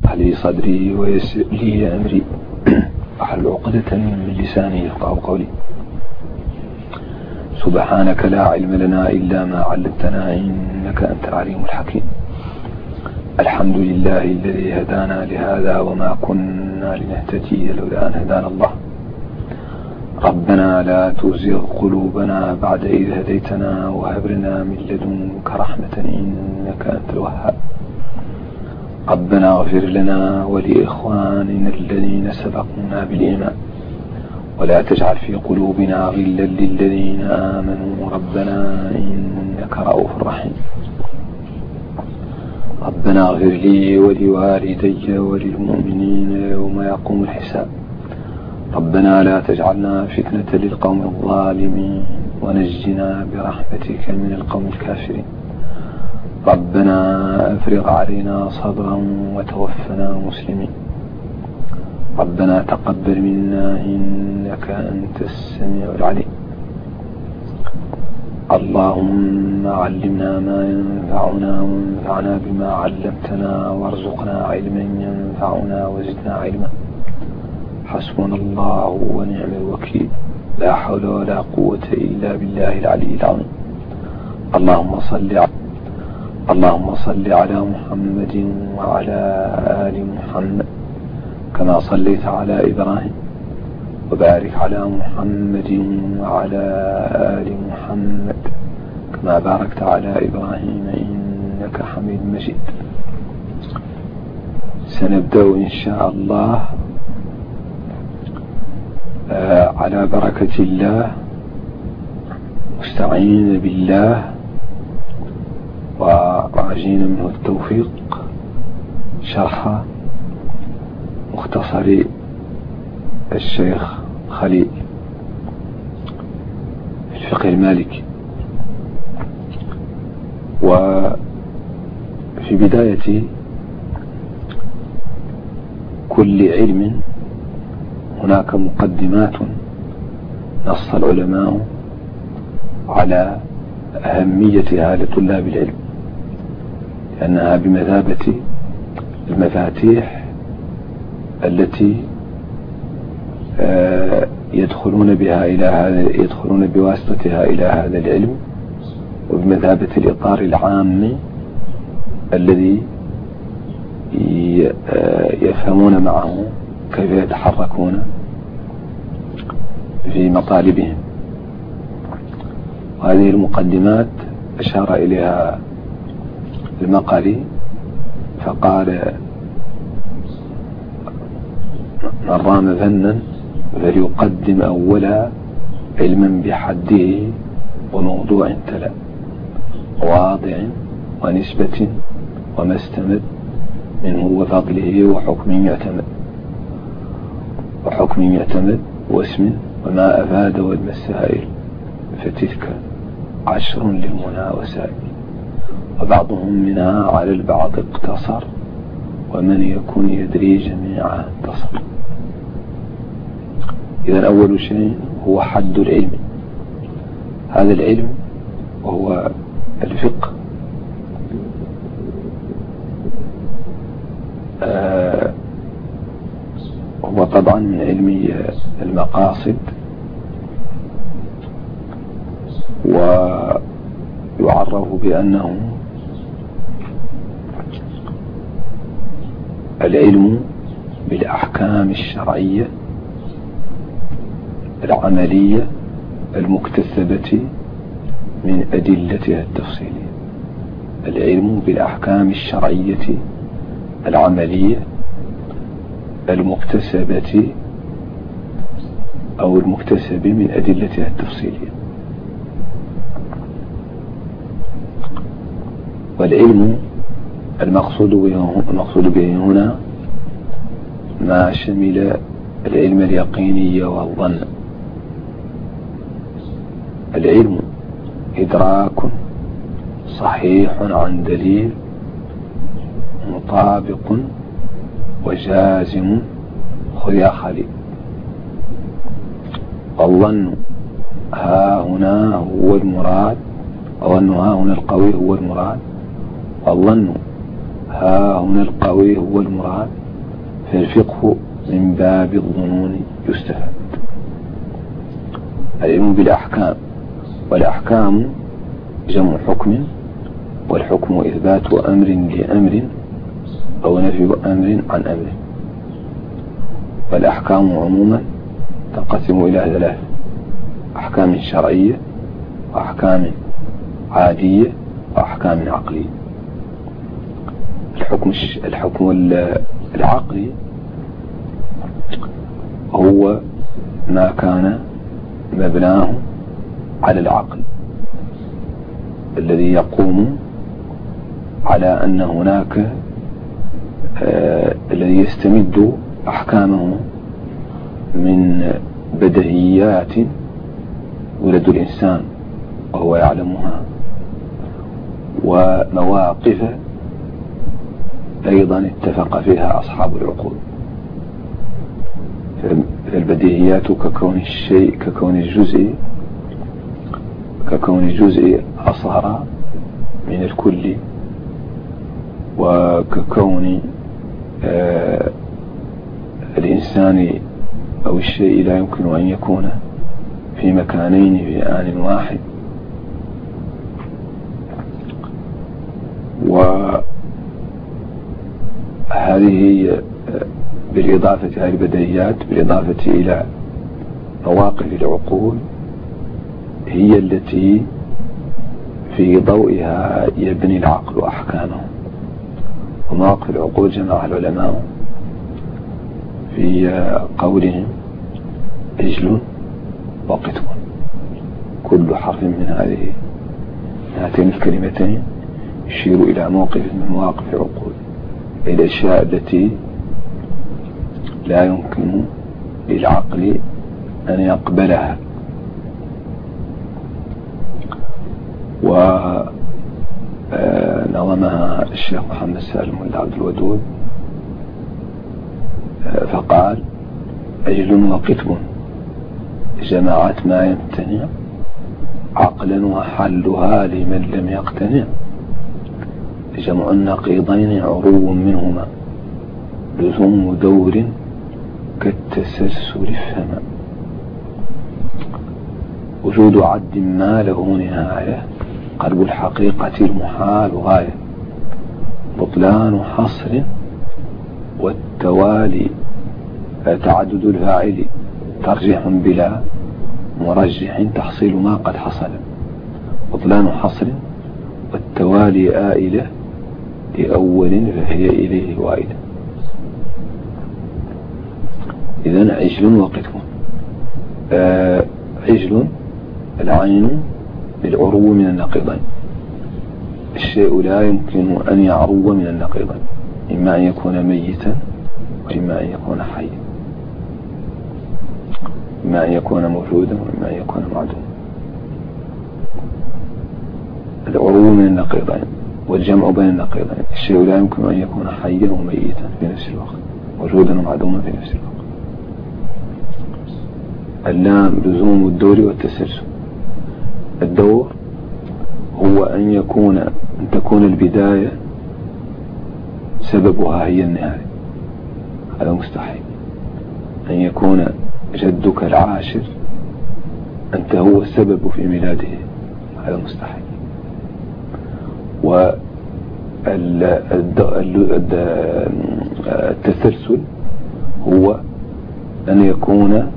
اشرح لي صدري ويسر لي أمري واحلل عقدة من لساني يفقهوا قولي. سبحانك لا علم لنا إلا ما علمتنا إنك أنت العليم الحكيم. الحمد لله الذي هدانا لهذا وما كنا لنهتدي لولا أن هدانا الله. ربنا لا تزغ قلوبنا بعد إذ هديتنا وهب لنا من لدنك رحمة إنك أنت الوهاب. ربنا اغفر لنا ولإخواننا الذين سبقونا بالإيمان ولا تجعل في قلوبنا غلا للذين آمنوا ربنا إنك رؤوف رحيم. ربنا اغفر لي ولوالدي وللمؤمنين يوم يقوم الحساب. ربنا لا تجعلنا فتنة للقوم الظالمين ونجنا برحمتك من القوم الكافرين. ربنا أفرغ علينا صبرا وتوفنا مسلمين. ربنا تقبل منا إنك أنت السميع العليم. اللهم علمنا ما ينفعنا وانفعنا بما علمتنا وارزقنا علما ينفعنا وزدنا علما. حسبنا الله ونعم الوكيل. لا حول ولا قوة إلا بالله العلي العظيم. اللهم صل على محمد وعلى آل محمد كما صليت على إبراهيم وبارك على محمد وعلى آل محمد كما باركت على إبراهيم إنك حميد مجيد. سنبدأ إن شاء الله على بركة الله مستعين بالله وراجين منه التوفيق شرح مختصر الشيخ خليل في الفقه المالكي. وفي بداية كل علم هناك مقدمات نص العلماء على أهميتها لطلاب العلم لأنها بمثابة المفاتيح التي يدخلون بواسطتها إلى هذا العلم وبمثابة الإطار العام الذي يفهمون معه كيف يتحركون في مطالبهم. وهذه المقدمات أشار إليها المقالي فقال: من رام فنا فليقدم أولا علما بحده وموضوع تلا وواضع ونسبة وما استمد منه وفضله وحكم يعتمد واسم وما أفاد والمسائل فتلك 10 للمنى وسائل وبعضهم منها على البعض اقتصر ومن يكون يدري جميعها انتصر. إذن أول شيء هو حد العلم. هذا العلم وهو الفقه هو طبعا من علم المقاصد ويعرف بأنه العلم بالأحكام الشرعية العملية المكتسبة من أدلتها التفصيلية. العلم بالأحكام الشرعية العملية المكتسبة أو المكتسب من أدلتها التفصيلية. والعلم المقصود به هنا ما شمل العلم اليقيني والظن. العلم إدراك صحيح عن دليل مطابق وجازم خذ يا خليل. والظن ها هنا هو المراد، الظن ها هنا القوي هو المراد. والظن ها هنا القوي هو المراد، فالفقه من باب الظنون يستفاد. العلم بالأحكام، والأحكام جمع حكم، والحكم إثبات أمر لأمر أو نفي أمر عن أمر. والأحكام عموما تنقسم إلى ثلاث: أحكام شرعية، وأحكام عادية، وأحكام عقلية. الحكم العقلي هو ما كان مبناه على العقل، الذي يقوم على أن هناك الذي يستمد أحكامه من بديهيات ولد الإنسان وهو يعلمها، ومواقف أيضا اتفق فيها أصحاب العقول. فالبديهيات ككون الشيء، ككون الجزء أصغر من الكل، وككون الإنسان أو الشيء لا يمكن أن يكون في مكانين في آن واحد. وهذه بالإضافة إلى البديهيات، بالإضافة إلى مواقف العقول، هي التي في ضوئها يبني العقل أحكامه. ومواقف العقول جمع العلماء في قولهم: عجل وقتم. كل حرف من هاتين الكلمتين يشير إلى موقف من مواقف العقول، إلى الأشياء التي لا يمكن للعقل أن يقبلها. ونظمها الشيخ محمد سالم بن عبد الودود فقال: عجل وقتم جماعات ما يمتنع عقلا، وحلها لمن لم يقتنع. جمع النقيضين عرو منهما، لزوم دور كالتسلسل فما. وجود عد ما له نهاية، قلب الحقيقة المحال غاية. بطلان حصر والتوالي، تعدد الفاعل ترجيح بلا مرجح، تحصيل ما قد حصل. بطلان حصر والتوالي آئلة لأول فهي إليه وائلة. إذن عجل وقتم. عجل العين للعرو من النقيضين، الشيء لا يمكن أن يعرو من النقيضين، إما أن يكون ميتا وإما أن يكون حيا، إما أن يكون موجودا وإما أن يكون معدوما. العرو من النقيضين والجمع بين النقيضين، الشيء لا يمكن أن يكون حيا وميتا في نفس الوقت، موجودا ومعدوما في نفس الوقت. اللام لزوم الدور والتسلسل. الدور هو أن تكون البداية سببها هي النهاية، هذا مستحيل. أن يكون جدك العاشر أنت هو السبب في ميلاده، هذا مستحيل. والتسلسل هو أن يكون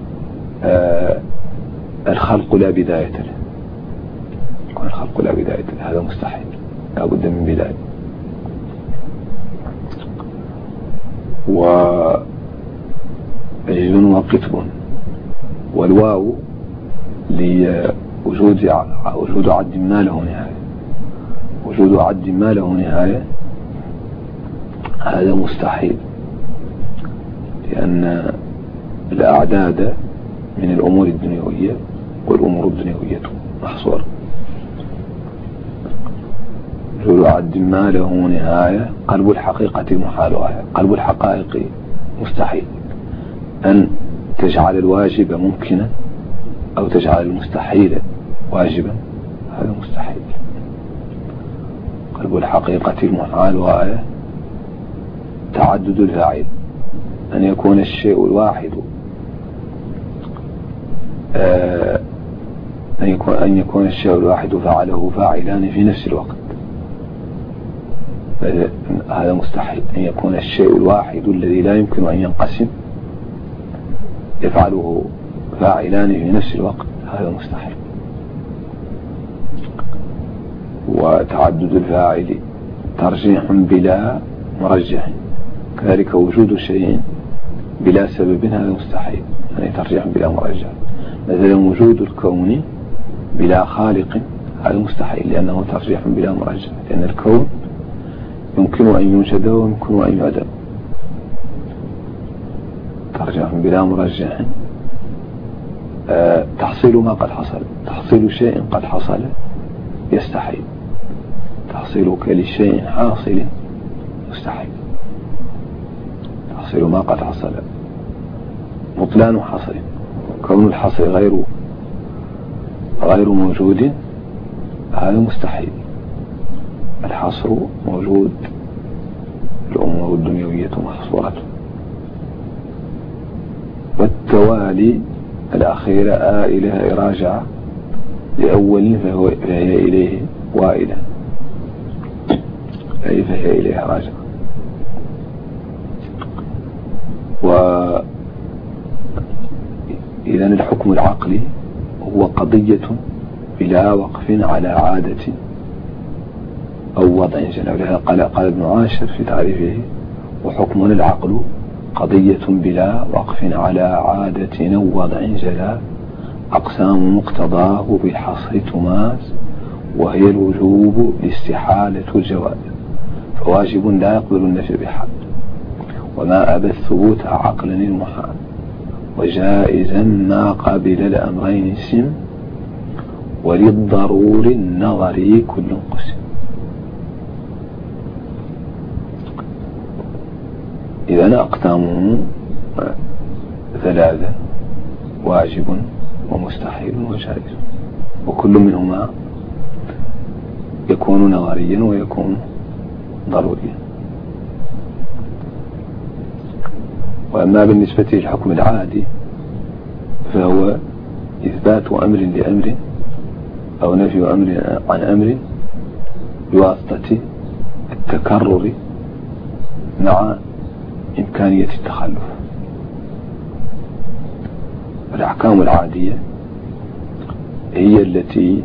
الخلق لا بداية له، يكون الخلق لا بداية له، هذا مستحيل، لا بد من بداية. وعجل وقتب، والواو لوجود عد ما له نهاية. وجود عد ما له نهاية هذا مستحيل، لأن الأعداد من الأمور الدنيوية، والأمور الدنيوية محصورة. وجود عد ما له نهاية، قلب الحقيقة محال غاية. قلب الحقائق مستحيل، أن تجعل الواجب ممكنا أو تجعل المستحيل واجبا، هذا مستحيل. قلب الحقيقة المحال غاية تعدد الفاعل، أن يكون الشيء الواحد أن يكون الشيء الواحد فعله فاعلان في نفس الوقت، هذا مستحيل. أن يكون الشيء الواحد الذي لا يمكن أن ينقسم يفعله فاعلان في نفس الوقت، هذا مستحيل. وتعدد الفاعل ترجيح بلا مرجح، كذلك وجود شيء بلا سبب هذا مستحيل، يعني ترجيح بلا مرجح. مثلا وجود الكون بلا خالق هذا مستحيل، لأنه ترجيح بلا مرجح، لأن الكون يمكن أن يوجد ويمكن أن يعدم. ترجيح بلا مرجح تحصيل ما قد حصل، تحصيل شيء قد حصل يستحيل، تحصيلك لشيء حاصل مستحيل. تحصيل ما قد حصل، بطلان حصل، كون الحصل غير موجود هذا مستحيل. الحصر موجود، الأمور الدنيوية محصورة. والتوالي الأخيرة إليها راجعة لأول فهي إليه وائلة، أي فهي إليها راجعة. وإذن الحكم العقلي هو قضية بلا وقف على عادة أو وضع جنى. قال ابن عاشر في تعريفه: وحكمنا العقل قضية بلا وقف على عادة أو وضع جلا، أقسام مقتضاه بالحصر تماس، وهي الوجوب الاستحالة الجواز، فواجب لا يقبل النفي بحال، وما أبى الثبوت عقلا المحال، وجائزا ما قبل الأمرين سم، وللضرور النظري كل قسم. إذن أقسامه ثلاثة: واجب ومستحيل وجائز، وكل منهما يكون نظريا ويكون ضروريا. وأما بالنسبة للحكم العادي فهو إثبات أمر لأمر أو نفي أمر عن أمر بواسطة التكرر مع إمكانية التخلف. الأحكام العادية هي التي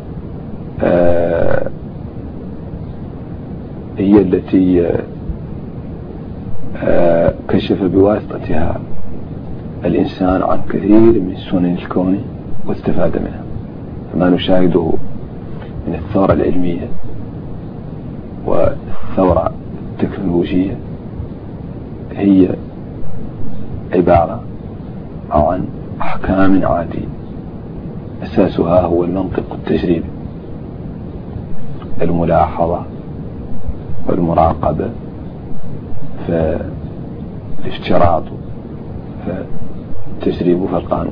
كشف بواسطتها الإنسان عن كثير من سنن الكون واستفاد منها. فما نشاهده من الثورة العلمية والثورة التكنولوجية هي عبارة عن أحكام عادية أساسها هو المنطق التجريبي، الملاحظة والمراقبة، فالافتراض، فالتجريب، فالقانون.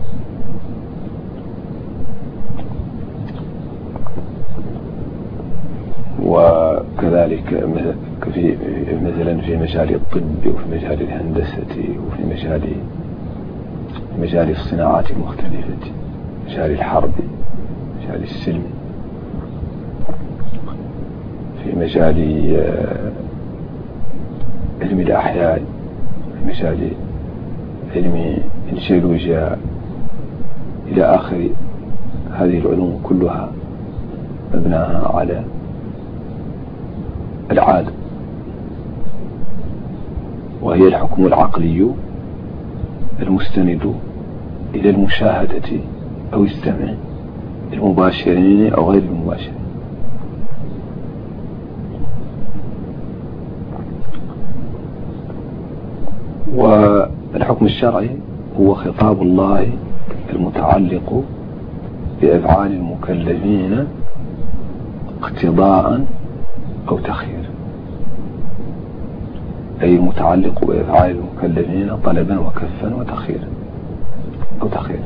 وكذلك مثلا في مجال الطب وفي مجال الهندسة وفي مجال الصناعات المختلفة، مجال الحرب، مجال السلم، في مجال علم الأحياء، في مجال علم الجيولوجيا إلى آخر. هذه العلوم كلها مبناها على العادة، وهي الحكم العقلي المستند إلى المشاهدة أو السمع، المباشرين أو غير المباشرين. والحكم الشرعي هو خطاب الله المتعلق بأفعال المكلفين اقتضاء أو تخيير، أي المتعلق بأفعال المكلفين طلبا وكفا وتخييرا أو تخييرا.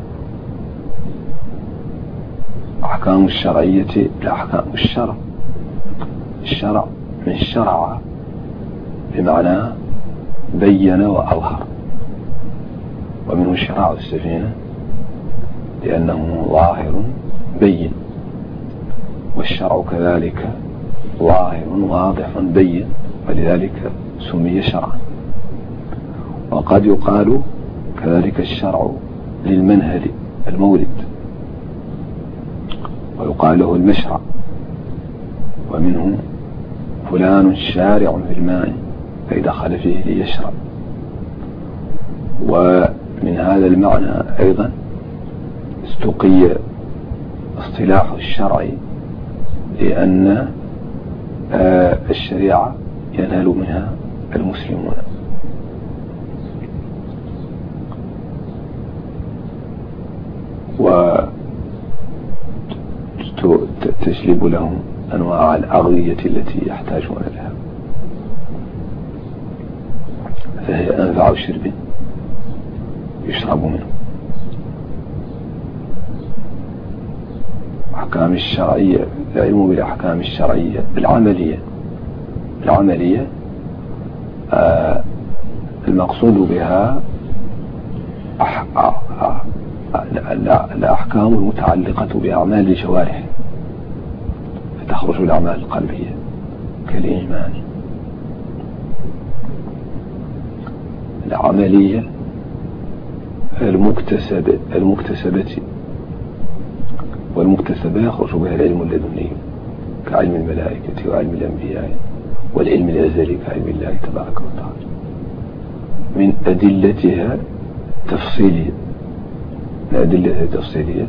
أحكام الشرعية الأحكام الشرع الشرع من شرع بمعنى بين وأظهر، ومنه شراع السفينة لأنه ظاهر بين، والشرع كذلك ظاهر واضح بين، ولذلك سمي شرعا. وقد يقال كذلك الشرع للمنهل المولد، ويقال له المشرع، ومنه فلان شارع في الماء فإذا دخل فيه ليشرب. ومن هذا المعنى أيضا استقي اصطلاح الشرع، لأن الشريعة ينال منها المسلمون. وتجلب لهم أنواع الأغذية التي يحتاجون لها، فهي أنفع شرب يشرب منه. أحكام الشرعية، العلم بالأحكام الشرعية العملية المقصود بها الأحكام المتعلقة بأعمال الجوارح، فتخرج الأعمال القلبية كالإيمان. العملية المكتسبة، والمكتسبة يخرج بها العلم اللدني كعلم الملائكة وعلم الأنبياء، والعلم الأزلي كعلم الله تبارك وتعالى. من أدلتها تفصيلية،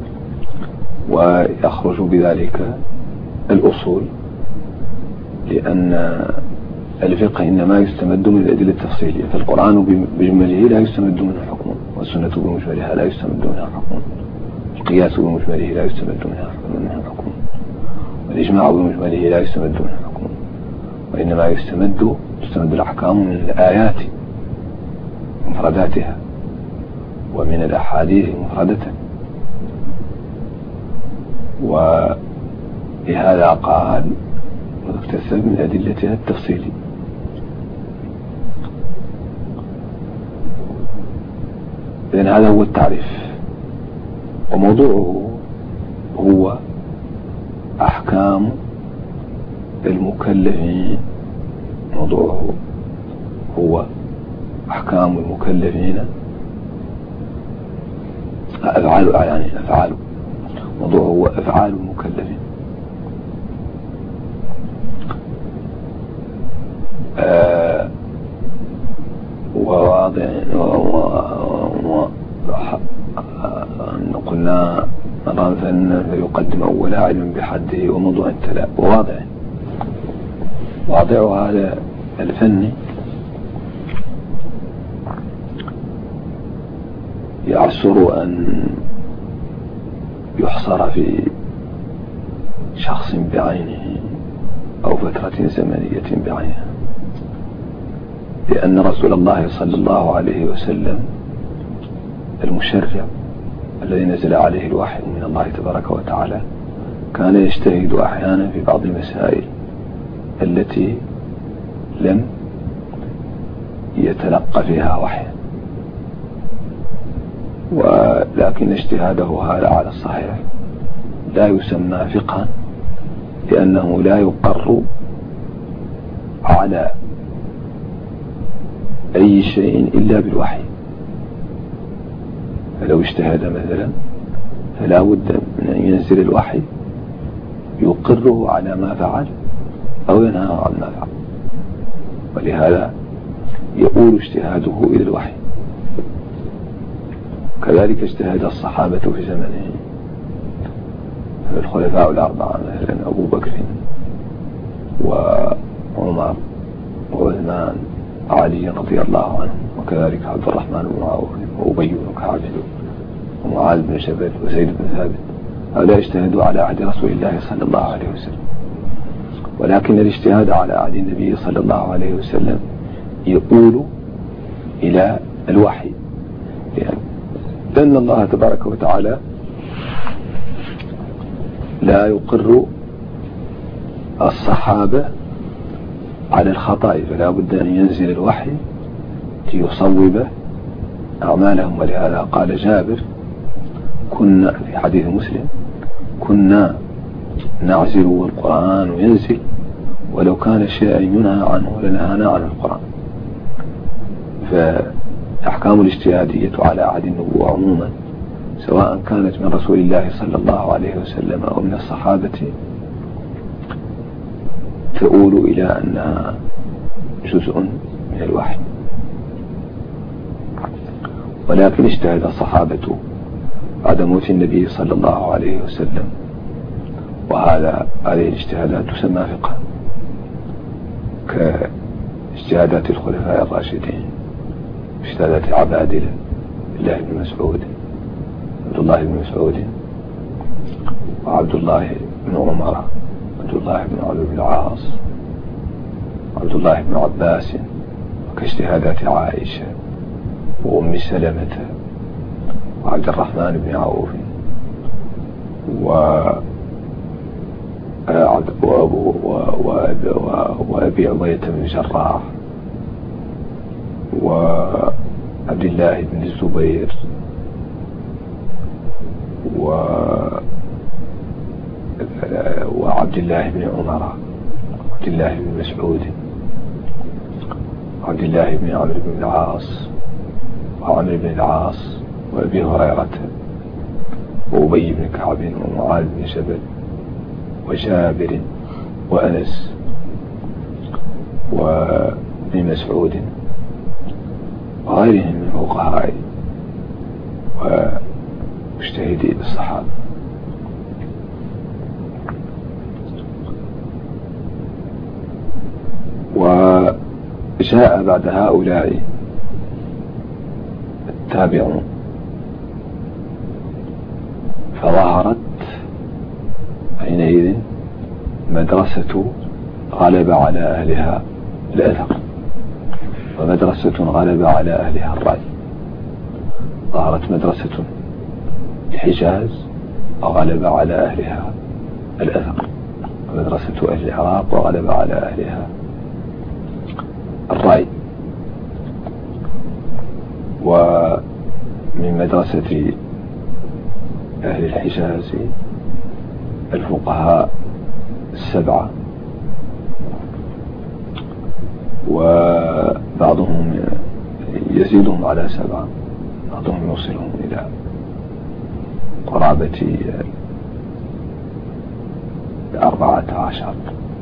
ويخرج بذلك الأصول، لأن الفقه إنما يستمد من الأدلة التفصيلية، فالقرآن بجمله لا يستمد منه حكم، والسنة بمجملها لا يستمد منها حكم، القياس بمجمله لا يستمد منها حكم، والإجماع بمجمله لا يستمد منها حكم، وإنما تستمد الأحكام من الآيات مفرداتها، ومن الأحاديث مفردة. ولهذا قال وتكتسب من أدلتها التفصيلي. إذن هذا هو التعريف، وموضوعه هو أحكام المكلفين. موضوعه هو أحكام المكلفين، أفعال موضوعه هو أفعال المكلفين. وواضع قلنا مرة فيقدم أول علم بحده وموضوع التلاء واضع هذا الفن يعسر أن يحصر في شخص بعينه أو فترة زمنية بعينها، لأن رسول الله صلى الله عليه وسلم المشرع الذي نزل عليه الوحي من الله تبارك وتعالى كان يجتهد أحيانا في بعض المسائل التي لم يتلقى فيها وحي، ولكن اجتهاده هذا على الصحيح لا يسمى فقها، لأنه لا يقر على أي شيء إلا بالوحي. فلو اجتهد مثلا فلا بد من أن ينزل الوحي يقره على ما فعل أو ينهاه عن ما فعل، ولهذا يؤول اجتهاده إلى الوحي. كذلك اجتهد الصحابة في زمنه، الخلفاء الأربعة مثلا أبو بكر وعمر وعثمان علي رضي الله عنه، وكذلك عبد الرحمن بن عوف وأبي بن كعب ومعاذ بن جبل وزيد بن ثابت، هؤلاء اجتهدوا على عهد رسول الله صلى الله عليه وسلم. ولكن الاجتهاد على عهد النبي صلى الله عليه وسلم يؤول إلى الوحي، لأن الله تبارك وتعالى لا يقر الصحابة على الخطأ، فلا بد أن ينزل الوحي ليصوب أعمالهم. ولهذا قال جابر كنا في حديث مسلم كنا نعزل والقرآن ينزل ولو كان شيئا ينهى عنه لنهانا عن القرآن. فأحكام الاجتهادية على عهد النبوة عموما سواء كانت من رسول الله صلى الله عليه وسلم أو من الصحابة تؤول إلى أنها جزء من الوحي. ولكن اجتهد الصحابة بعد موت النبي صلى الله عليه وسلم، هذه الاجتهادات تسمى فقها، كاجتهادات الخلفاء الراشدين، اجتهادات عبادلة الله بن مسعود، عبد الله بن مسعود، وعبد الله بن عمر، عبد الله بن عمرو بن العاص، عبد الله بن عباس، وكاجتهادات عائشة وأم سلمة وعبد الرحمن بن عوف وأبي عبيدة بن الجراح وعبد الله بن الزبير وعبد الله بن عمر، عبد الله بن مسعود، عبد الله بن عمرو بن العاص وعمرو بن العاص وأبي هريرة وأبي بن كعب ومعاذ بن جبل وجابر وأنس وابن مسعود وغيرهم من فقهاء ومجتهدي الصحابة. وجاء بعد هؤلاء التابعون، فظهرت حينئذ مدرسة غلب على أهلها الأثر، ومدرسة غلب على أهلها الرأي. ظهرت مدرسة الحجاز وغلب على أهلها الأثر، ومدرسة أهل العراق وغلب على أهلها الرأي. ومن مدرسة أهل الحجاز الفقهاء السبعة، وبعضهم يزيدهم على سبعة، بعضهم يوصلهم إلى قرابة 14.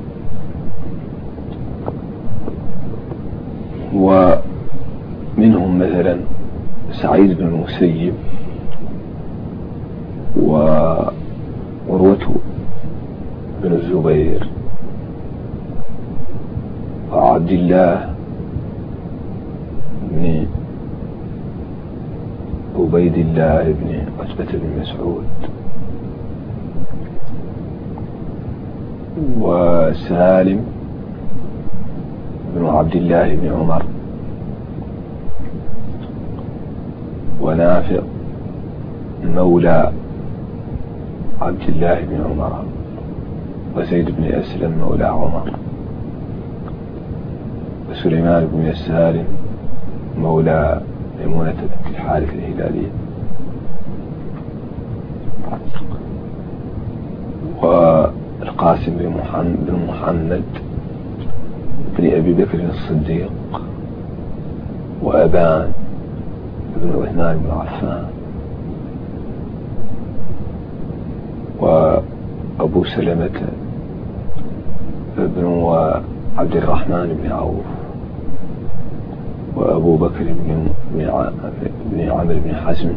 ومنهم مثلا سعيد بن المسيب وعروة بن الزبير وعبد الله بن عبيد الله بن عتبة بن مسعود وسالم بن عبد الله بن عمر ونافع مولى عبد الله بن عمر وزيد بن أسلم مولى عمر وسليمان بن يسار مولى ميمونة بنت الحارث الهلالية والقاسم بن محمد بن أبي بكر الصديق وأبان بن عثمان بن عفان وأبو سلمة بن عبد الرحمن بن عوف وأبو بكر بن عمرو بن حزم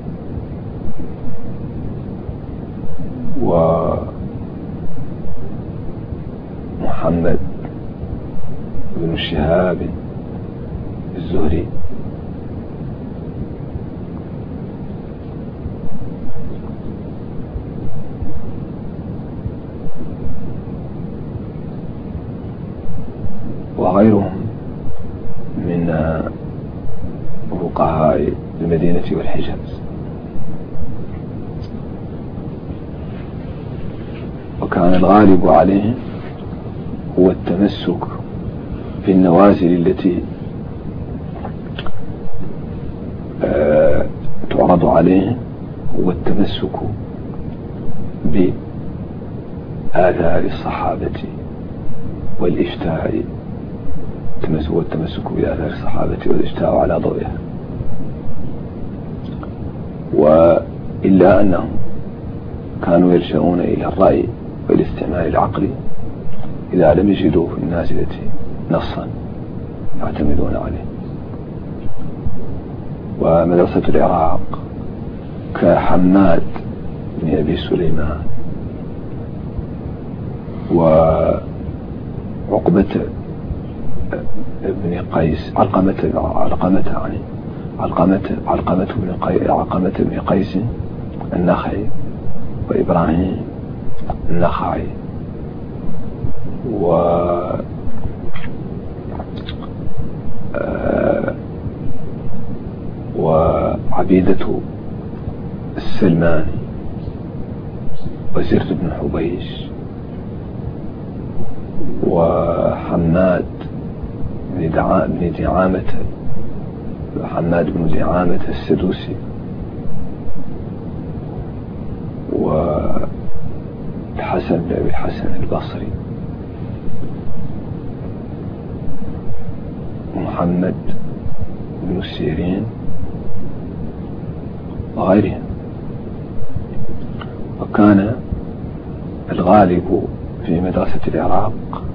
ومحمد بن شهاب الزهري وغيرهم من فقهاء المدينة والحجاز. وكان الغالب عليهم هو التمسك في النوازل التي تعرض عليه، هو التمسك بآثار الصحابة والإفتاء، هو التمسك بآثار الصحابة والإفتاء على ضوئها. وإلا أنهم كانوا يلجؤون إلى الرأي والاستعمال العقلي إذا لم يجدوا في النازلة نصا يعتمدون عليه. ومدرسة العراق كحماد بن أبي سليمان وعقبة بن قيس علقمة بن قيس النخعي وإبراهيم النخعي وعبيدة السلماني وزرد بن حبيش وحماد بن دعامة السدوسي والحسن بن أبي الحسن البصري ومحمد بن السيرين وغيرهم. وكان الغالب في مدرسة العراق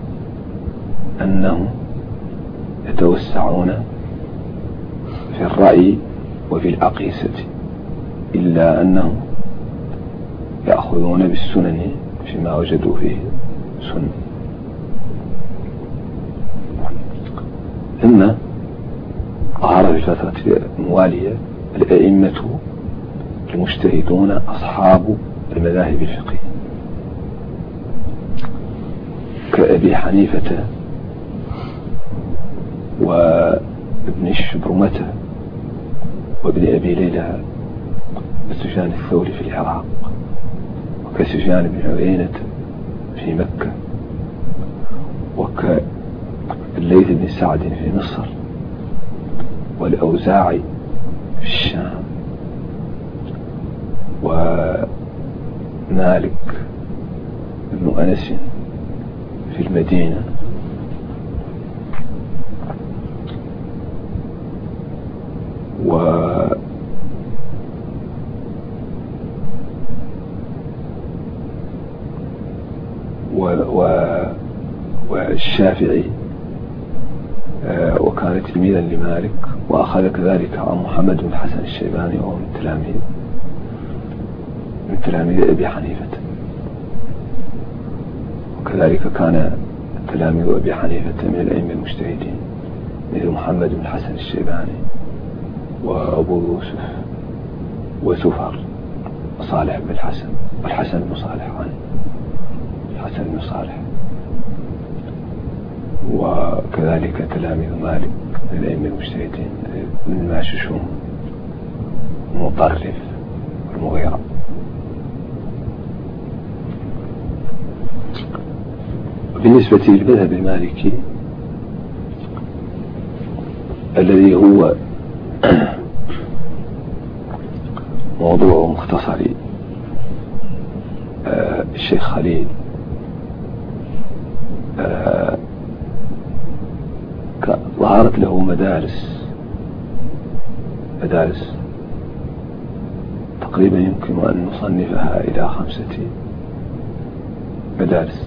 أنهم يتوسعون في الرأي وفي الأقيسة، إلا أنهم يأخذون بالسنن فيما وجدوا فيه سنة. ثم ظهر في الفترة الموالية الأئمة المجتهدون أصحاب المذاهب الفقهية كأبي حنيفة وابن الشبرمة وابن أبي ليلى وسفيان الثوري في العراق، وكسفيان بن عيينة في مكة، وكالليث بن سعد في مصر، والأوزاعي في الشام، ومالك بن أنس في المدينة، والشافعي وكان تلميذا لمالك، وأخذ كذلك عن محمد بن الحسن الشيباني وهو من تلاميذ أبي حنيفة. وكذلك كان تلاميذ أبي حنيفة من الأئمة المجتهدين مثل محمد بن الحسن الشيباني وأبو يوسف وسفر وصالح بن الحسن والحسن بن صالح الحسن بن صالح، وكذلك تلاميذ مالك من الأئمة المجتهدين من ماششون مطرف والمغيرة. بالنسبة للمذهب المالكي الذي هو موضوع مختصر الشيخ خليل، ظهرت له مدارس تقريبا يمكن أن نصنفها إلى 5 مدارس.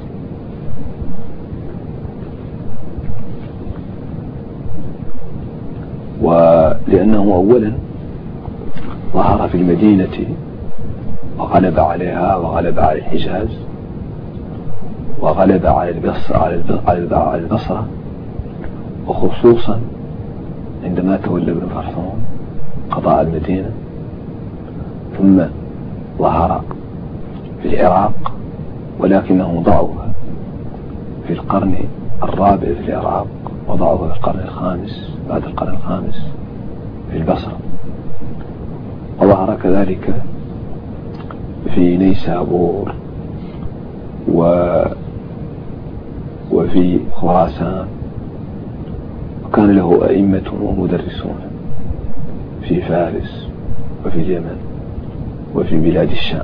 ولأنه أولا ظهر في المدينة وغلب عليها وغلب على الحجاز وغلب على البصرة، وخصوصا عندما تولى ابن فرحون قضاء المدينة. ثم ظهر في العراق ولكنه ضعف في القرن الرابع في العراق، وضعف في القرن الخامس بعد القرن الخامس في البصرة، وظهر كذلك في نيسابور وفي خراسان، وكان له أئمة ومدرسون في فارس وفي اليمن وفي بلاد الشام.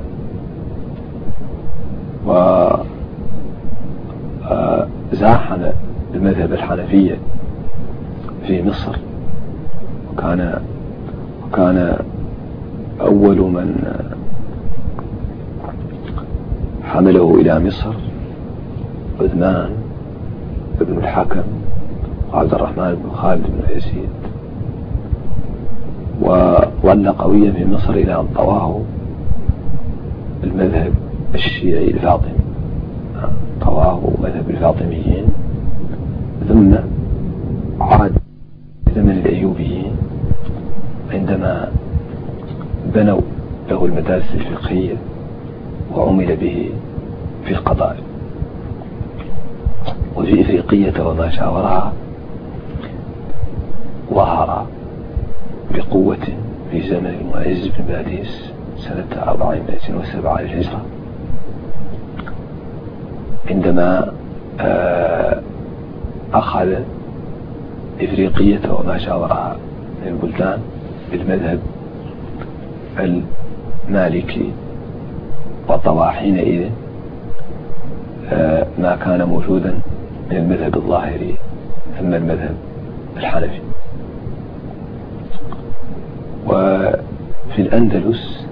وزاحم المذهب الحنفية في مصر، وكان أول من حمله إلى مصر عثمان بن الحكم وعبد الرحمن بن خالد بن يزيد، وظل قويا في مصر إلى أن طواه المذهب الشيعي الفاطمي، طواه مذهب الفاطميين، ثم عاد زمن الأيوبيين عندما بنوا له المدارس الفقهية وعمل به في القضاء. وفي إفريقية وما شاورها ظهر بقوة في زمن المعز بن باديس سنة 407 للهجرة، عندما أخذ إفريقية وما شاورها من البلدان بالمذهب المالكي، وطوى حينئذ ما كان موجودا من المذهب الظاهري ثم المذهب الحنفي. وفي الأندلس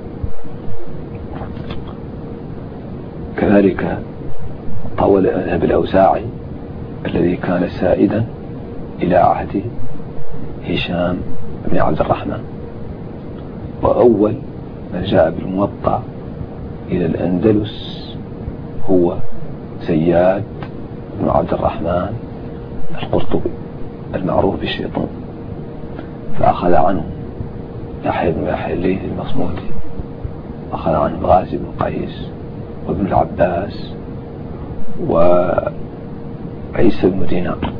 كذلك طول المذهب الأوزاعي الذي كان سائدا إلى عهد هشام بن عبد الرحمن. وأول من جاء بالموطأ إلى الأندلس هو زياد بن عبد الرحمن القرطبي المعروف بالشيطان، فأخذ عنه يحيى بن يحيى الليثي المصمودي، أخذ عنه غازي بن قيس وابن العباس وعيسى بن دينار.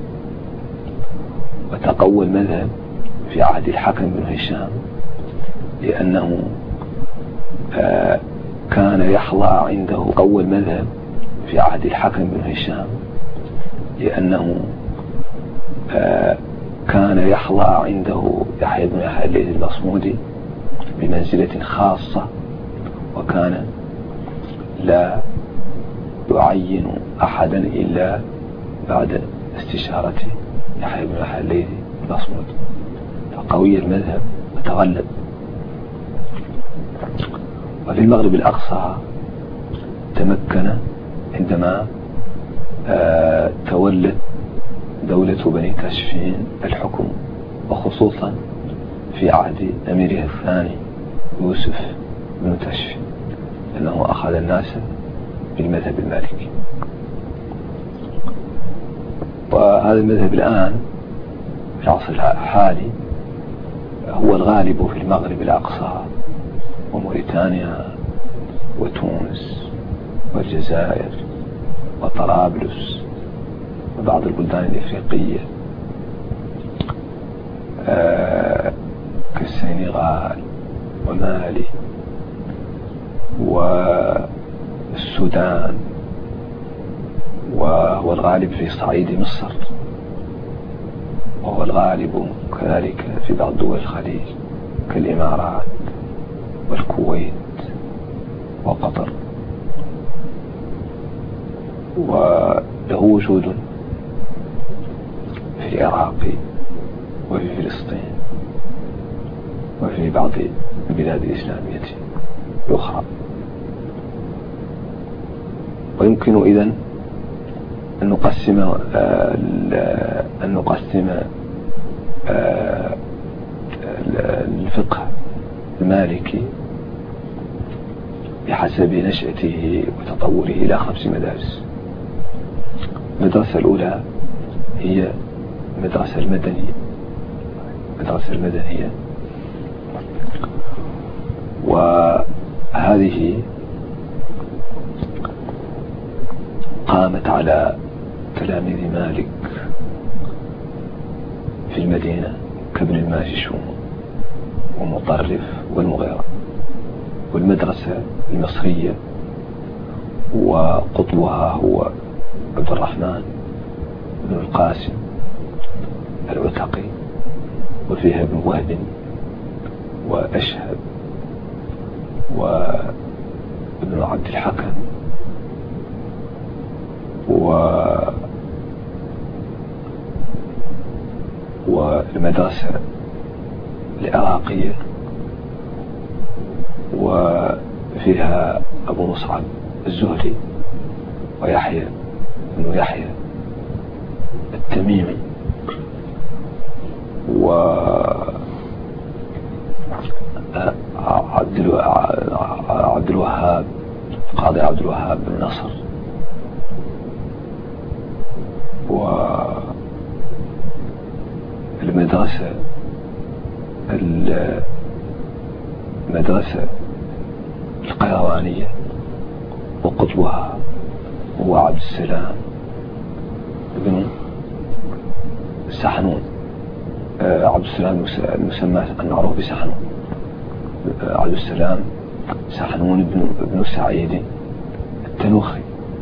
وتقوى المذهب في عهد الحكم بن هشام لأنه كان يحظى عنده قوى المذهب في عهد الحكم بن هشام لأنه كان يحظى عنده يحيى بن يحيى الليثي المصمودي بمنزلة خاصة، وكان لا يعين أحدا إلا بعد استشارة يحيى بن يحيى الليثي المصمودي، فقوي المذهب وتغلب. وفي المغرب الأقصى تمكن عندما تولت دولة بني تاشفين الحكم، وخصوصا في عهد أميره الثاني يوسف بن تاشفين، لأنه أخذ الناس بالمذهب المالكي. وهذا المذهب الآن في العصر الحالي هو الغالب في المغرب الأقصى وموريتانيا وتونس والجزائر وطرابلس وبعض البلدان الإفريقية كالسنغال ومالي والسودان، وهو الغالب في صعيد مصر، وهو الغالب كذلك في بعض دول الخليج كالإمارات والكويت وقطر. وله وجود في العراق وفي فلسطين وفي بعض البلاد الإسلامية الأخرى. ويمكن إذن أن نقسم الفقه المالكي بحسب نشأته وتطوره إلى 5 مدارس. المدرسة الأولى هي المدرسة المدنية، وهذه قامت على تلاميذ مالك في المدينة كابن الماجشون ومطرف والمغيرة. والمدرسة المصرية وقطبها هو عبد الرحمن ابن القاسم العتقي، وفيها ابن وهب وأشهب وابن عبد الحكم والمدرسة العراقية، وفيها أبو مصعب الزهري ويحيى بن يحيى التميمي، عبد الوهاب قاضي عبد الوهاب بن نصر، والمدرسة القيروانية وقطبها هو عبد السلام بن سحنون، عبد السلام المسمى المعروف بسحنون، عبد السلام سحنون بن سعيد التنوخي.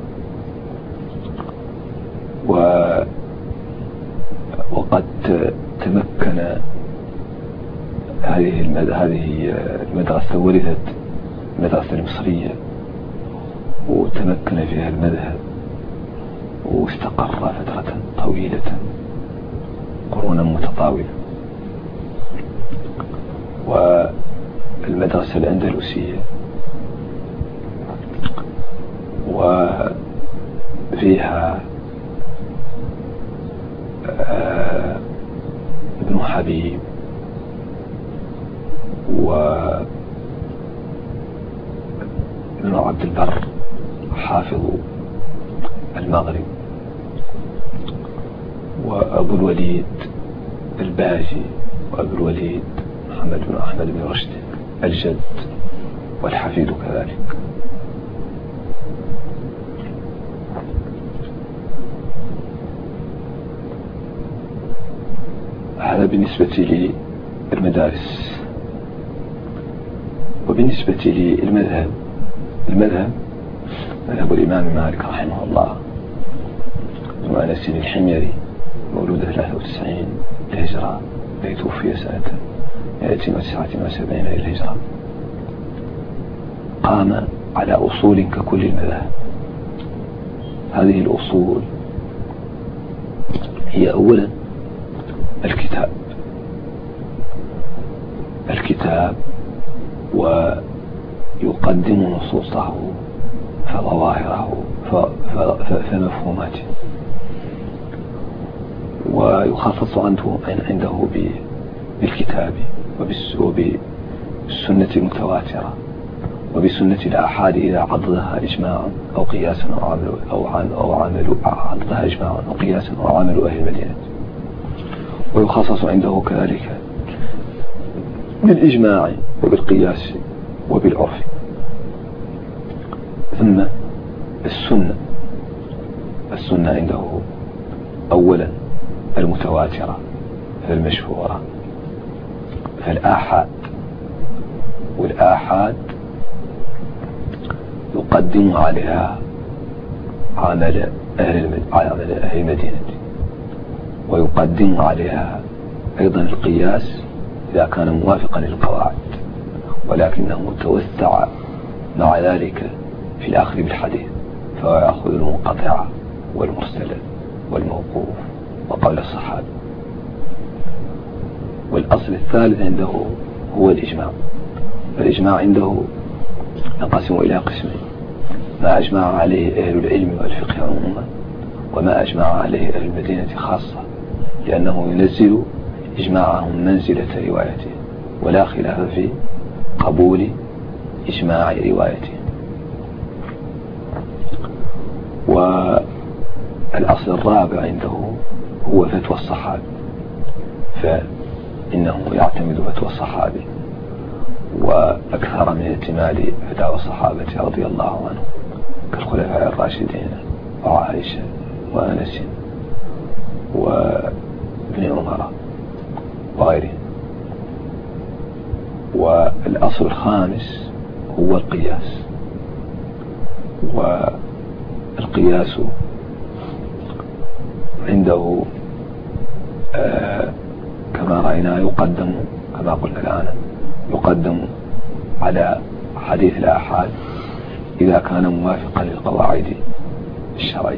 وقد تمكن هذه المدرسة ورثت المدرسة المصرية، وتمكن فيها المذهب واستقر فترة طويلة قرونا متطاولة. والمدرسة الأندلسية وفيها ابن حبيب وابن عبد البر حافظ المغرب، وأبو الوليد الباجي، وأبو الوليد محمد بن أحمد بن رشد الجد والحفيد كذلك. هذا بالنسبة للمدارس. وبالنسبة للمذهب، المذهب مذهب الإمام مالك رحمه الله بن أنس الحميري، مولود 93 للهجرة، توفي سنة 179 للهجرة. قام على أصول ككل المذاهب. هذه الأصول هي أولا الكتاب ويقدم نصوصه فظواهره فمفهوماته، ويخصص عنده بالكتاب وبالسنة المتواترة وبسنة الآحاد إذا عضدها إجماعا أو قياسا أو عضدها إجماعا أو قياسا أو عمل أهل المدينة. ويخصص عنده كذلك بالإجماع وبالقياس وبالعرف. ثم السنة عنده أولا المتواترة فالمشهورة، فالآحاد، والآحاد يقدم عليها عمل أهل المدينة، ويقدم عليها أيضا القياس إذا كان موافقا للقواعد، ولكنه توسع مع ذلك في الأخذ بالحديث، فهو يأخذ المنقطع والمرسل والموقوف وقول الصحابة. والأصل الثالث عنده هو الإجماع. فالإجماع عنده ينقسم إلى قسمين: ما أجمع عليه أهل العلم والفقه عموما، وما أجمع عليه أهل المدينة خاصة، لأنه ينزل إجماعهم منزلة روايته، ولا خلاف في قبول إجماع روايته. والأصل الرابع عنده هو فتوى الصحابي، فإنه يعتمد فتوى الصحابي، وأكثر من احتمال فتاوى الصحابة رضي الله عنهم كالخلفاء الراشدين وعائشة وأنس وابن عمر وغيرهم. والأصل الخامس هو القياس. والقياس عنده كما رأينا يقدم، كما قلنا الآن، يقدم على حديث الآحاد إذا كان موافقا للقواعد الشرعية.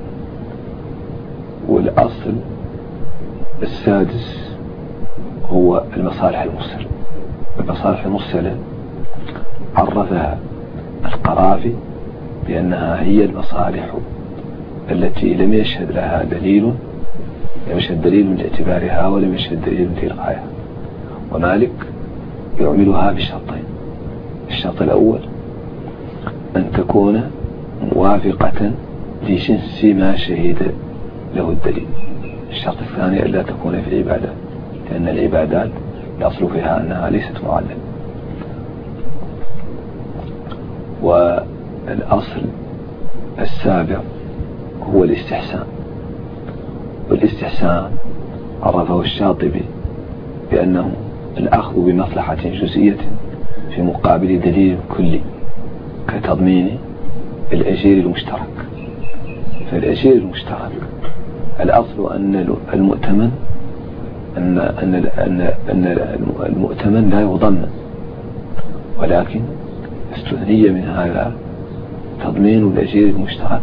والأصل السادس هو المصالح المرسلة. المصالح المرسلة عرفها القرافي بأنها هي المصالح التي لم يشهد لها دليل، لم يشهد دليل لاعتبارها ولم يشهد دليل لإلغائها. ومالك يعملها بشرطين: الشرط الأول أن تكون موافقة لجنس ما شهد له الدليل. الشرط الثاني ألا تكون في العبادات، لأن العبادات الأصل فيها أنها ليست معلمة. والأصل السابع هو الاستحسان. والاستحسان عرفه الشاطبي بأنه الأخذ بمصلحة جزئية في مقابل دليل كلي، كتضمين الأجير المشترك. فالأجير المشترك الأصل أن المؤتمن أن المؤتمن لا يضمن، ولكن استثني من هذا تضمين الأجير المشترك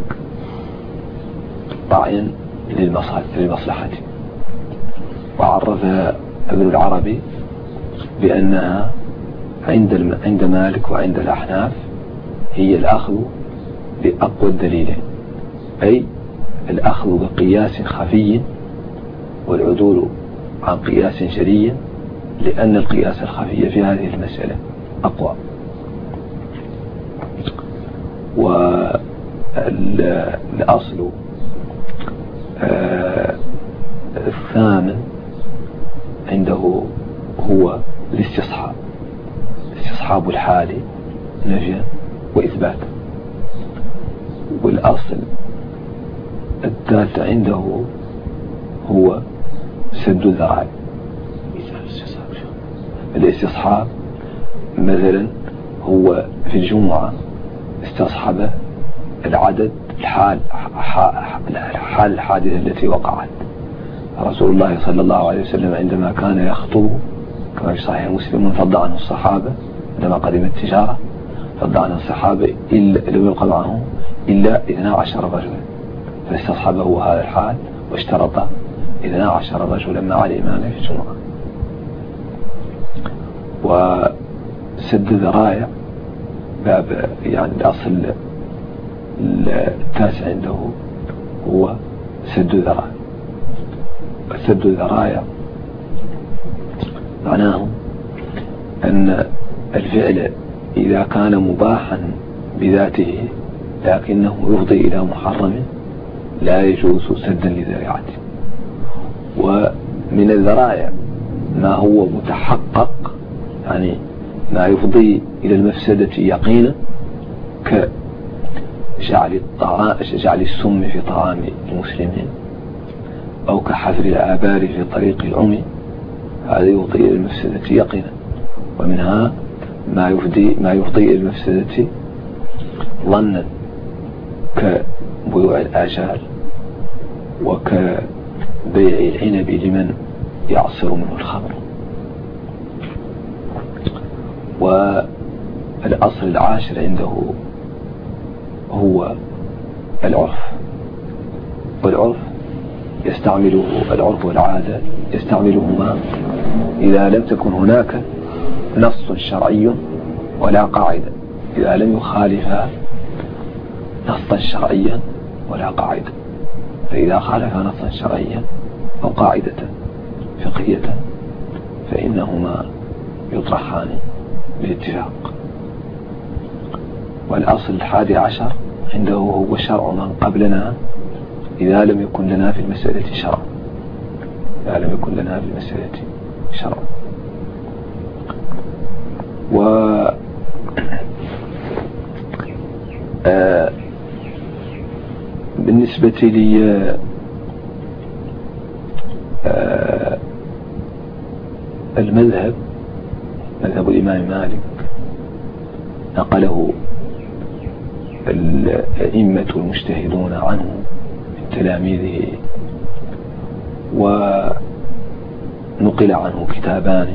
راعيا للمصلحة. وعرفها ابن العربي بأنها عند مالك وعند الأحناف هي الأخذ بأقوى الدليلين، أي الأخذ بقياس خفي والعدول عن قياس جلي، لأن القياس الخفي في هذه المسألة أقوى. والأصل الثامن عنده هو الاستصحاب، استصحاب الحال نفيا وإثباتا. والأصل الثالث عنده هو سد الذرائع. الاستصحاب مثلا هو في الجمعة استصحب العدد حال الحادثة التي وقعت. رسول الله صلى الله عليه وسلم عندما كان يخطب كما في صحيح مسلم فض عنه الصحابة، عندما قدم التجارة فض عنه الصحابة لم يبقى معه إلا 12 رجلا، فاستصحبه هذا الحال واشترط 12 رجلا مع الإمام في الجمعة. وسد الذرائع باب يعني الأصل التاسع عنده هو سد الذرائع. سد الذرائع معناه أن الفعل إذا كان مباحا بذاته لكنه يفضي إلى محرم لا يجوز سدا لذريعته. ومن الذرائع ما هو متحقق، يعني ما يفضي إلى المفسدة يقينا، كجعل السم في طعام المسلمين، أو كحفر الآبار في طريق العمي، هذا يفضي إلى المفسدة يقينا. ومنها ما يفضي إلى المفسدة ظنا، كبيوع الآجال وكبيع العنب لمن يعصر منه الخمر. والأصل العاشر عنده هو العرف. والعرف يستعمله العرف والعادة يستعملهما إذا لم تكن هناك نص شرعي ولا قاعدة، إذا لم يخالفها نصا شرعيا ولا قاعدة. فإذا خالف نصا شرعيا أو قاعدة فقهية فإنهما يطرحان بالاتفاق. والأصل 11 عنده هو شرع من قبلنا إذا لم يكن لنا في المسألة شرع، إذا لم يكن لنا في المسألة شرع. بالنسبة لي المذهب، مذهب الإمام مالك نقله الأئمة المجتهدون عنه من تلاميذه ونقل عنه كتابان،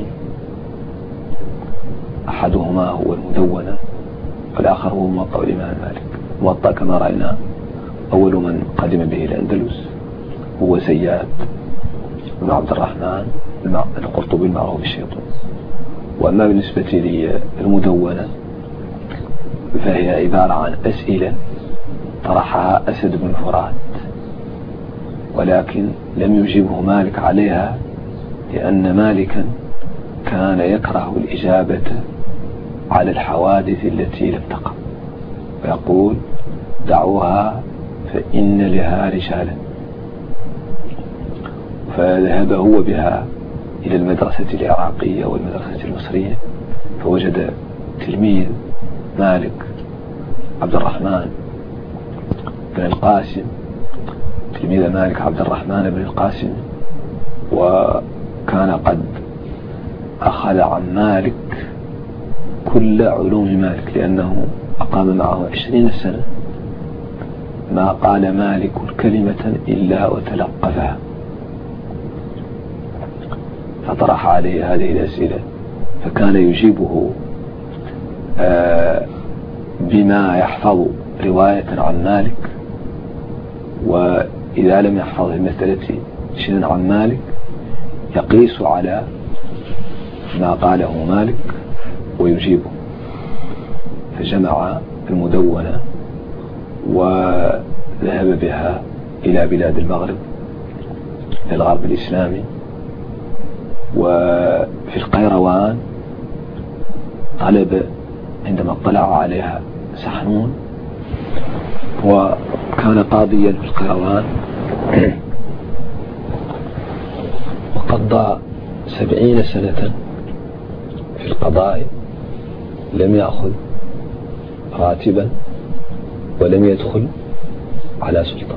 أحدهما هو المدونة والآخر هو موطأ الإمام مالك. موطأ كما رأينا أول من قدم به الأندلس هو زياد بن عبد الرحمن القرطبي المعروف بالشيطان. وأما بالنسبة للمدونة فهي عبارة عن أسئلة طرحها أسد بن فرات، ولكن لم يجيبه مالك عليها لأن مالكا كان يكره الإجابة على الحوادث التي لم تقع، ويقول دعوها فإن لها رجالا. فذهب هو بها إلى المدرسة العراقية والمدرسة المصرية، فوجد تلميذ مالك عبد الرحمن بن القاسم، تلميذ مالك عبد الرحمن بن القاسم، وكان قد أخذ عن مالك كل علوم مالك، لأنه أقام معه 20 سنة ما قال مالك كلمة إلا وتلقفها، فطرح عليه هذه الأسئلة، فكان يجيبه بما يحفظ رواية عن مالك، وإذا لم يحفظ المسألة شيئا عن مالك يقيس على ما قاله مالك ويجيبه. فجمع المدونة وذهب بها إلى بلاد المغرب في الغرب الإسلامي، وفي القيروان طلب عندما اطلع عليها سحنون، وكان قاضيا في القيروان وقضى 70 سنة في القضاء، لم يأخذ راتبا ولم يدخل على سلطان.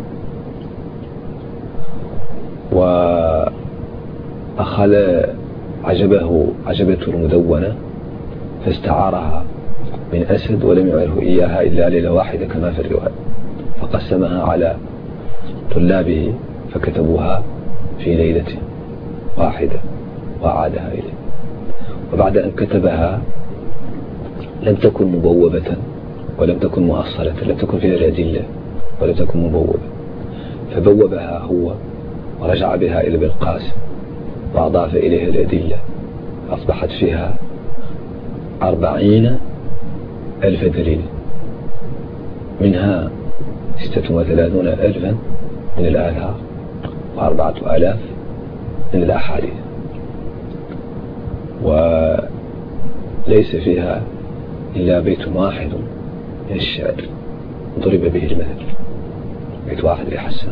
وأخذ عجبته المدونة فاستعارها من أسد ولم يعره إياها إلا ليلة واحدة كما في الرواية، فقسمها على طلابه فكتبوها في ليلة واحدة وأعادها إليه. وبعد أن كتبها لم تكن مبوبة ولم تكن مؤصلة، لم تكن فيها الأدلة ولم تكن مبوبة، فبوبها هو ورجع بها إلى ابن القاسم وأضاف إليها الأدلة، أصبحت فيها 40,000 دليل، منها 36,000 من الآثار و4,000 من الأحاديث، وليس فيها إلا بيت واحد من الشعر ضرب به المثل، بيت واحد لحسان: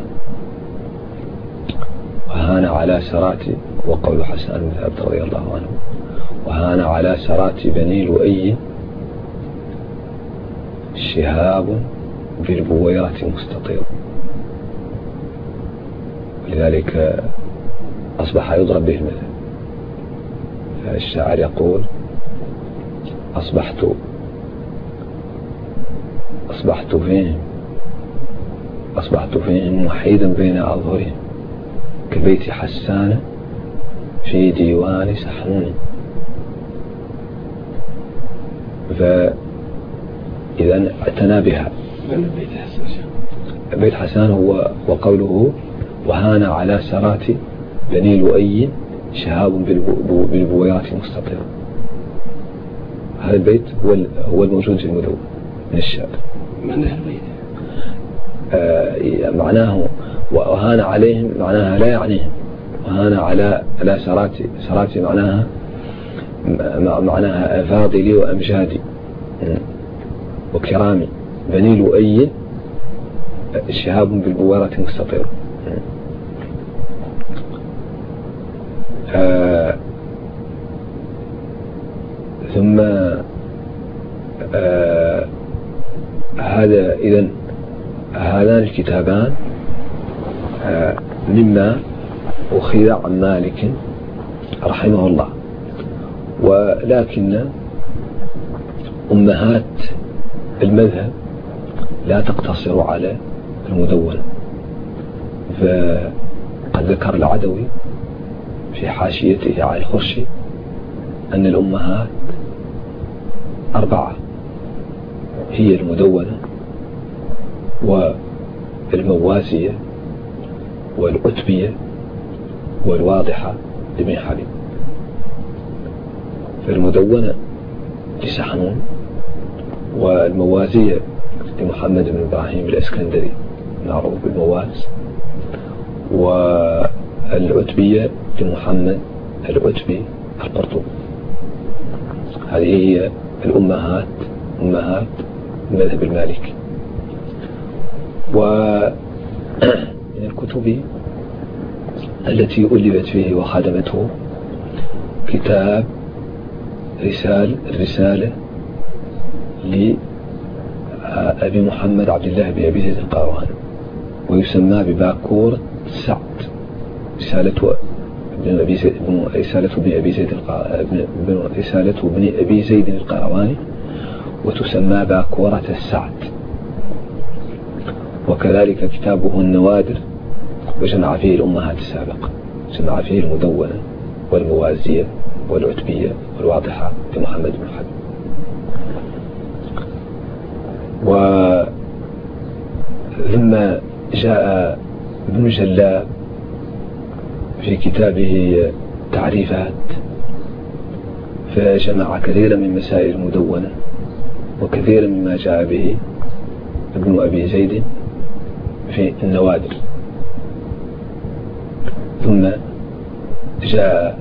وهان على سرات، وقول حسان بن ثابت رضي الله عنه: وهان على سرات بني لؤي شهاب بالبويرة مستطير. ولذلك أصبح يضرب به المثل. الشاعر يقول: أصبحت فيهم وحيدا بين أظهرهم كبيت حسان في ديوان سحنون. فإذا اعتنى بها. بيت حسان هو وقوله: وهان على سرات بني لؤي شهاب بالبويرة مستطير. هذا البيت هو الموجود في المدونة من الشعر. معناه وهان عليهم معناها لا يعنيهم، وهان على سراتي معناها فاضلي وأمجادي وكرامي. بني لؤي شهاب بالبويرة مستطير. ثم هذان الكتابان مما أخذ عن مالك رحمه الله، ولكن أمهات المذهب لا تقتصر على المدونة، فقد ذكر العدوي في حاشيته على الخرشي أن الأمهات 4 هي المدونة والموازية والأتبية والواضحة لابن حبيب. فالمدونة لسحنون، والموازية لمحمد بن إبراهيم الإسكندري معروف بالمواز، والعتبية لمحمد العتبي القرطبي. هذه هي الأمهات، أمهات المذهب المالكي. ومن الكتب التي ألفت فيه وخدمته كتاب الرسالة لأبي محمد عبد الله بن أبي زيد القيرواني، ويسمى بباكورة سعد، رسالة ابن أبي زيد القيرواني، وتسمى باكورة السعد. وكذلك كتابه النوادر، وجمع فيه الأمهات السابقة، جمع فيه المدونة والموازية والعتبية والواضحة لمحمد بن حبيب. ثم جاء ابن جلاب في كتابه تعريفات، فجمع كثيرا من مسائل المدونة وكثيرا مما جاء به ابن أبي زيد في النوادر. ثم جاء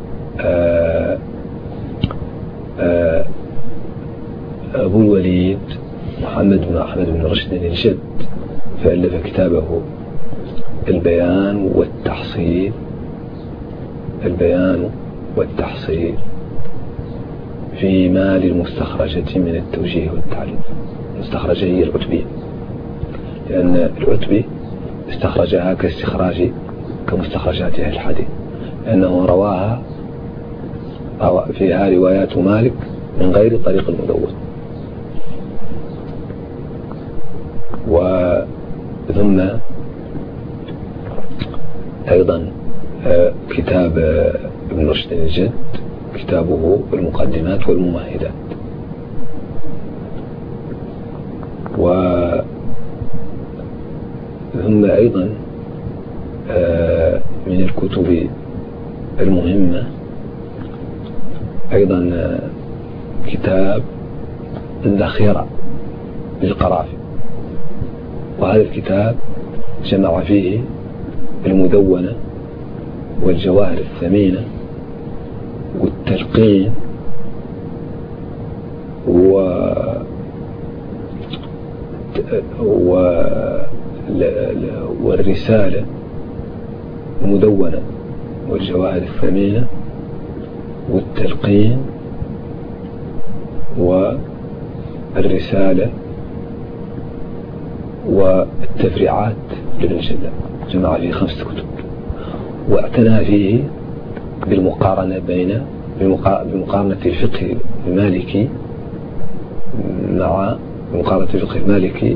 أبو الوليد محمد بن أحمد بن رشد الجد، فألف كتابه البيان والتحصيل فيما للمستخرجة من التوجيه والتعليل. المستخرجة هي العتبية، لأن العتبي استخرجها كمستخرجات أهل الحديث، لأنه رواها فيها روايات مالك من غير طريق المدون. ثم أيضا كتاب ابن رشد الجد، كتابه المقدمات والممهدات. ثم أيضا من الكتب المهمة أيضا كتاب الذخيرة للقرافي، وهذا الكتاب جمع فيه المدونة والجواهر الثمينة والتلقين والرسالة، المدونة والجواهر الثمينة والتلقين والرسالة والتفريعات لابن جلاب. جمع فيه 5 كتب، واعتنى فيه بمقارنة الفقه المالكي مع مقارنة الفقه المالكي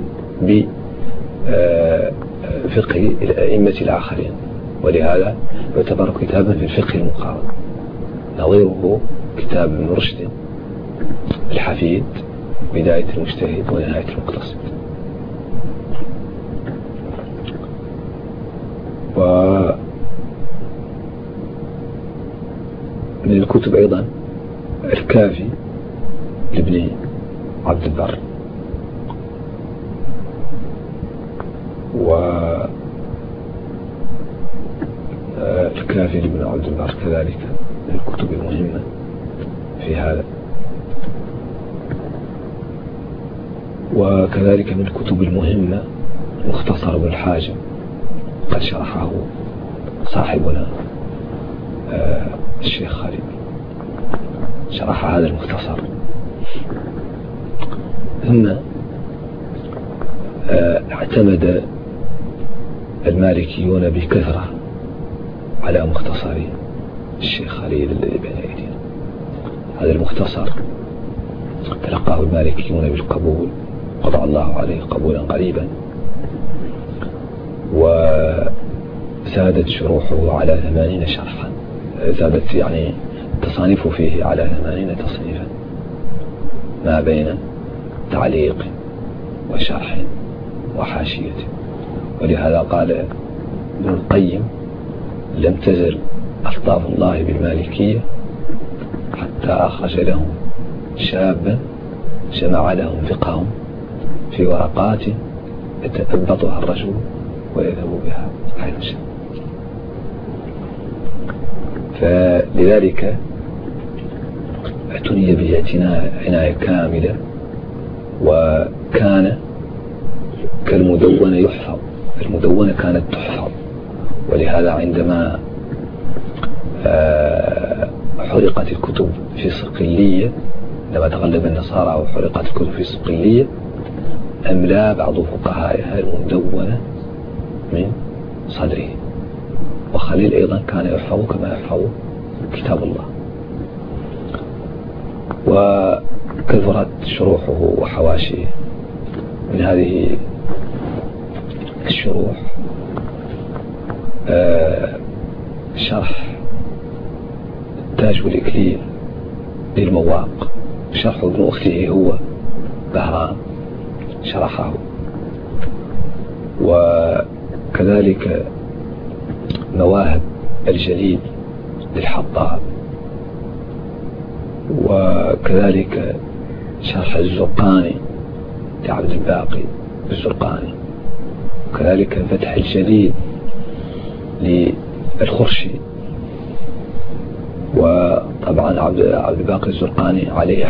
بفقه الأئمة الآخرين، ولهذا يعتبر كتابا في الفقه المقارن. نظيره كتاب ابن رشد الحفيد، بداية المجتهد ونهاية المقتصد. ومن الكتب أيضا الكافي لابن عبد البر، والكافي لابن عبد البر كذلك من الكتب المهمة في هذا. وكذلك من الكتب المهمة مختصر ابن الحاجب، قد شرحه صاحبنا الشيخ خالد، شرح هذا المختصر. ثم اعتمد المالكيون بكثرة على مختصر الشيخ خليل الذي بين أيدينا. هذا المختصر تلقاه المالكيون بالقبول، قضى الله عليه قبولا قريبا، وسلم زادت شروحه على 80 شرحا، زادت يعني تصانيفه فيه على 80 تصنيفا ما بين تعليق وشرح وحاشية. ولهذا قال ابن القيم: لم تزل ألطاف الله بالمالكية حتى أخرج لهم شابا جمع لهم فقههم في ورقات يتأبطها الرجل ويذهب بها حيث شاء. فلذلك اعتني به عناية كاملة، وكان كالمدونة يحفظ، المدونة كانت تحفظ. ولهذا عندما حرقت الكتب في صقلية، لما تغلب النصارى وحرقت الكتب في صقلية، أملا بعض فقهائها المدونة من صدره. وخليل أيضا كان يحفظ كما يحفظ كتاب الله. وكثرت شروحه وحواشيه. من هذه الشروح شرح تاج الإكليل للمواق، شرح ابن أخته هو بهرام شرحه. وكذلك مواهب الجليل للحطاب، وكذلك شرح الزرقاني لعبد الباقي الزرقاني، وكذلك فتح الجليل للخرشي. وطبعا عبد الباقي الزرقاني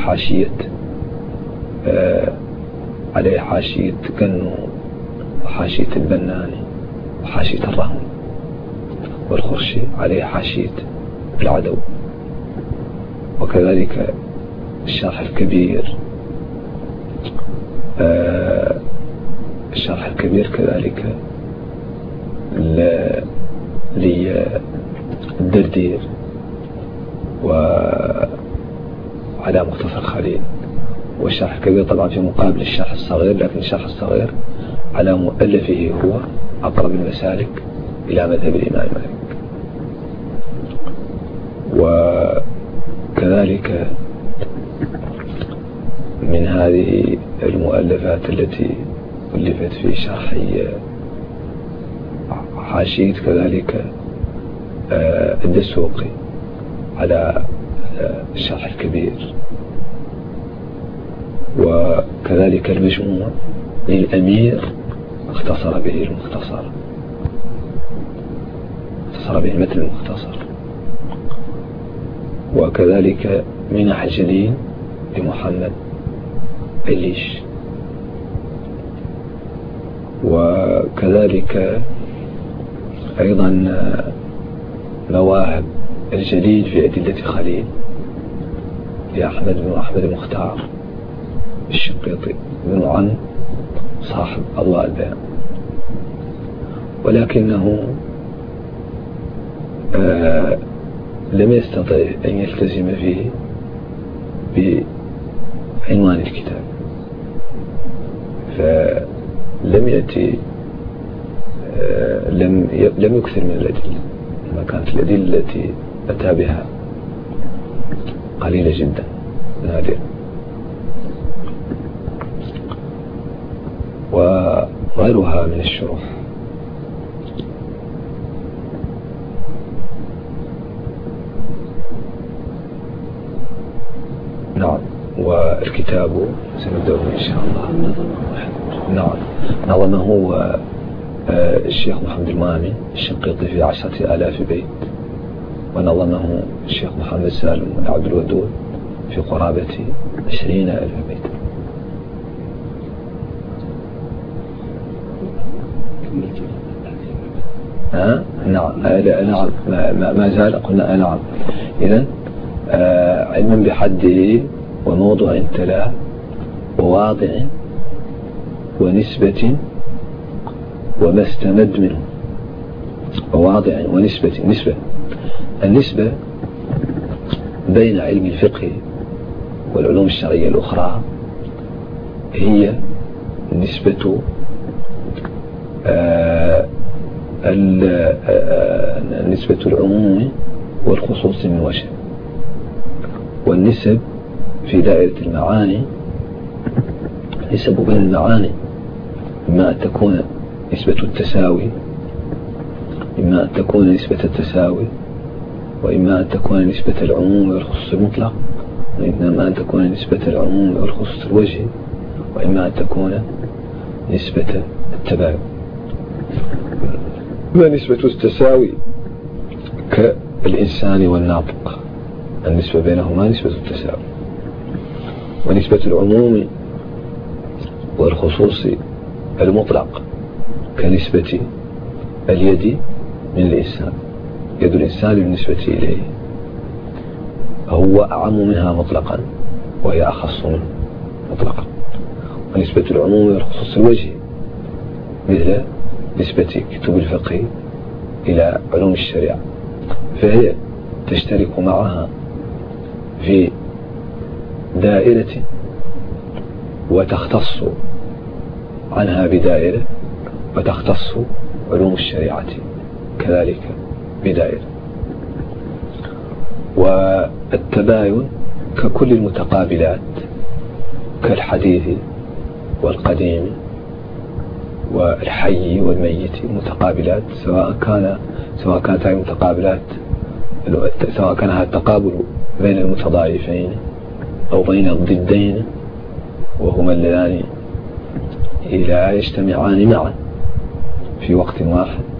عليه حاشية كنو، وحاشية البناني، وحاشية الرهم. والخرشي عليه حاشية العدو. وكذلك الشرح الكبير، الشرح الكبير كذلك للدردير، وعلى مختصر خليل. والشرح الكبير طبعا في مقابل الشرح الصغير، لكن الشرح الصغير على مؤلفه هو أقرب المسالك إلى مذهب الإمام مالك. وكذلك من هذه المؤلفات التي ألفت في شرح حاشية كذلك الدسوقي على الشرح الكبير. وكذلك المجموع للأمير اختصر به المختصر، اختصر به المتن المختصر. وكذلك منح الجليل لمحمد عليش. وكذلك أيضا مواهب الجليل في أدلة خليل لأحمد بن أحمد المختار الشقيطي بن عن صاحب الله البيان. ولكنه لم يستطع أن يلتزم فيه بعنوان الكتاب، فلم يأتي لم يكثر من الأدلة، ما كانت الأدلة التي أتى بها قليلة جدا نادرة. وغيرها من الشروح. نعم. والكتاب سنبدأ إن شاء الله. نعم. نظمه الشيخ محمد المامي الشنقيطي في 10,000 بيت، ونظمه الشيخ محمد سالم عبد الودود في قرابة 20,000 بيت. نعم. نعم. ما زال قلنا نعم. إذن علما بحده وموضع تلا وواضع ونسبة وما استمد منه. وواضع ونسبة. النسبة بين علم الفقه والعلوم الشرعية الأخرى هي نسبة نسبة العموم والخصوص من وجه. والنسب في دائرة المعاني نسب بين المعاني، إما أن تكون نسبة التساوي، إما أن تكون نسبة التساوي، وإما أن تكون نسبة العموم والخصوص المطلق، وإما أن تكون نسبة العموم والخصوص الوجه، وإما أن تكون نسبة التباين. ونسبة التساوي كالإنسان والناطق، النسبة بينهما نسبة التساوي. ونسبة العموم والخصوص المطلق كنسبة اليد من الإنسان، يد الإنسان بالنسبة إليه هو أعم منها مطلقا وهي أخص منه مطلقا. ونسبة العموم والخصوص الوجه مثل نسبة كتب الفقه إلى علوم الشريعة، فهي تشترك معها في دائرة وتختص عنها بدائرة، وتختص علوم الشريعة كذلك بدائرة. والتباين ككل المتقابلات كالحديث والقديم والحي والميت متقابلات، سواء كانت هذه المتقابلات سواء كان هذا التقابل بين المتضايفين أو بين الضدين وهما اللذان لا يجتمعان معا في وقت واحد،